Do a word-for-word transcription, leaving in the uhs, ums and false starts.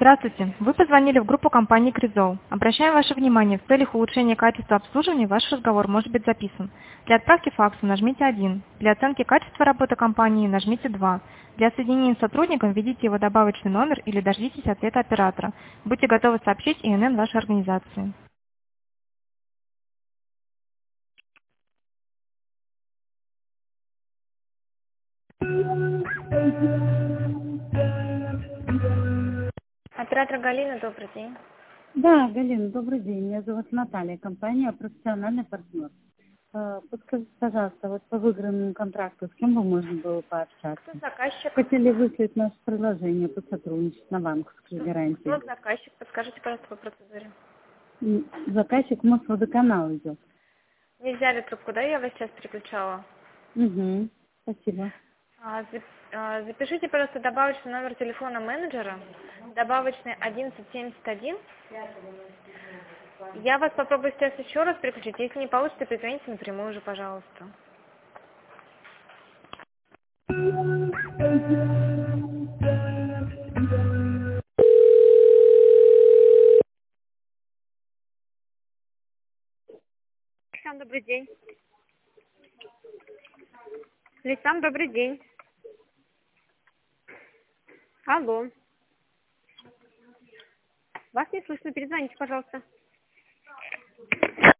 Здравствуйте. Вы позвонили в группу компании Кризол. Обращаем ваше внимание, в целях улучшения качества обслуживания ваш разговор может быть записан. Для отправки факса нажмите один. Для оценки качества работы компании нажмите два. Для соединения с сотрудником введите его добавочный номер или дождитесь ответа оператора. Будьте готовы сообщить И Н Н вашей организации. Оператор Галина, добрый день. Да, Галина, добрый день. Меня зовут Наталья, компания «Профессиональный партнер». Э, Подскажите, пожалуйста, вот по выигранному контракту с кем бы можно было пообщаться? Кто заказчик? Хотели выслать наше предложение по сотрудничеству на банковской Кто гарантии. заказчик? Подскажите, пожалуйста, по процедуре. М, Заказчик Мосводоканал идет. Не взяли трубку, да? Я вас сейчас переключала. Угу. Спасибо. А, зап- а, Запишите, пожалуйста, добавочный номер телефона менеджера. Добавочный одиннадцать семьдесят один. Я вас попробую сейчас еще раз переключить. Если не получится, перезвоните напрямую уже, пожалуйста. Лейсан, добрый день. Лейсан, добрый день. Алло. Вас не слышно, перезвоните, пожалуйста.